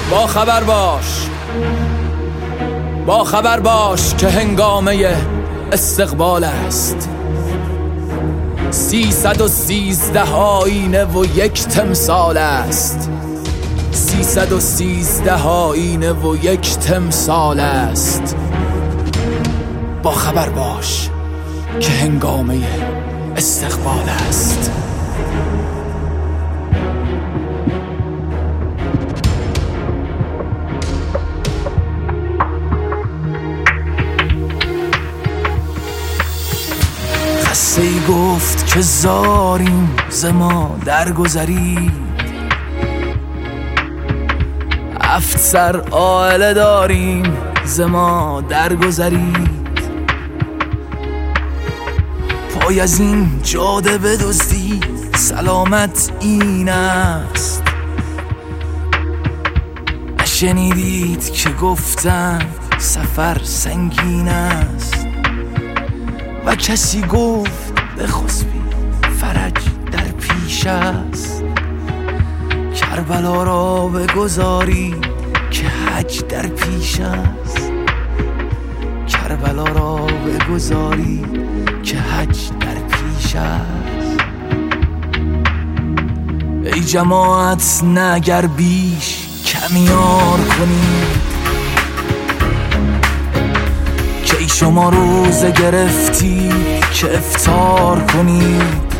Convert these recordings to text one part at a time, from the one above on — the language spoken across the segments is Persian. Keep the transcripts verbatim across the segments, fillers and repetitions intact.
با خبر باش با خبر باش که هنگامه استقبال است. سیصد و سیزده آینه و یک تمثال است. سیصد و سیزده آینه و یک تمثال است. با خبر باش که هنگامه استقبال است. قصه ای گفت که زاریم ز ما درگذرید، هفت سر عائله داریم ز ما درگذرید. پای از این جاده بدزدید سلامت این است. نشنیدید که گفتن سفر سنگین است. و کسی گفت بخسبید فرج در پیش است. کربلا را بگذاری که حج در پیش است. کربلا را بگذاری که حج در پیش است. ای جماعت نگر بیش کمیار کنید، که ای شما روزه گرفتی که افطار کنید.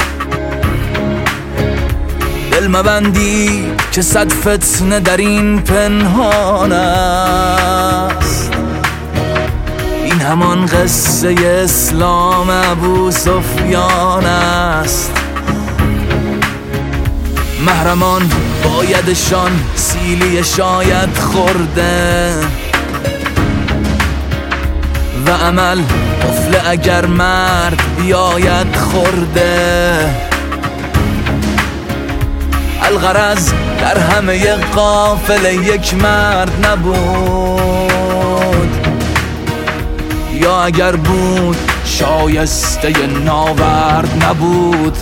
دل مبندی که صد فتنه در این پنهان است. این همان قصه اسلام ابو سفیان است. محرمان بایدشان سیلی شاید خورده، و عمل قفل اگر مرد بیاید خورده. الغرض در همه قافله یک مرد نبود، یا اگر بود شایسته ناورد نبود.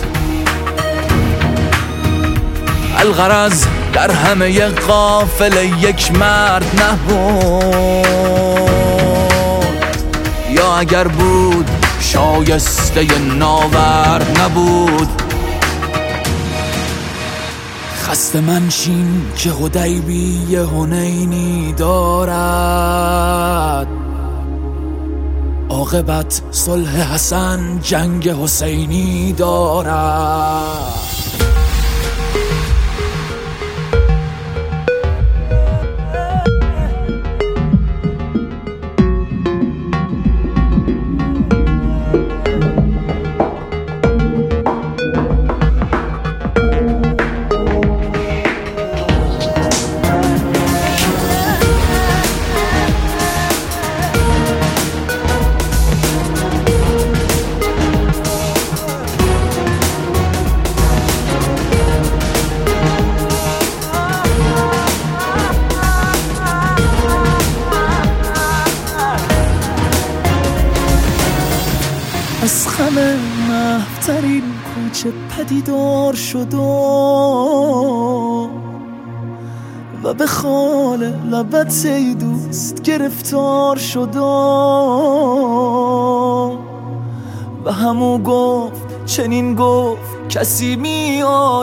الغرض در همه قافله یک مرد نبود، یا اگر بود شایسته ناورد نبود. خسته منشین که حدیبیه حنینی دارد. عاقبت صلح حسن جنگ حسینی دارد. از خم محفترین کوچه پدیدار شد و به خال لبت ای دوست گرفتار شد. و همو گفت چنین گفت کسی می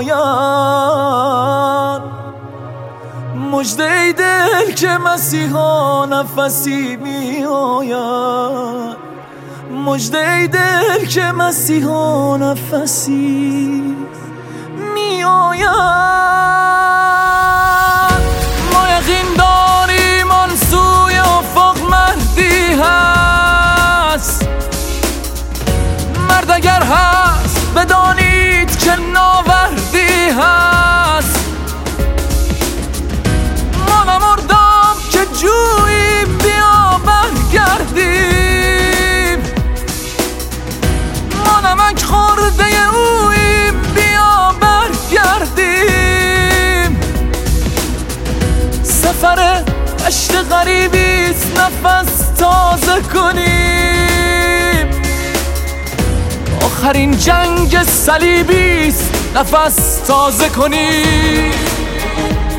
آید. مژده ای دل که مسیحا نفسی می آید. مژده ای دل که مسیحا نفسی می آید. ما یقین داریم آن سوی افق مردی هست. مرد اگر هست بدانید که ناوردی هست. ما نمردم که جوییم بیا برگردیم. ما نمک خورده اوییم بیا برگردیم. سفر دشت غریبیست نفس تازه کنیم. آخرین جنگ صلیبیست نفس تازه کنیم.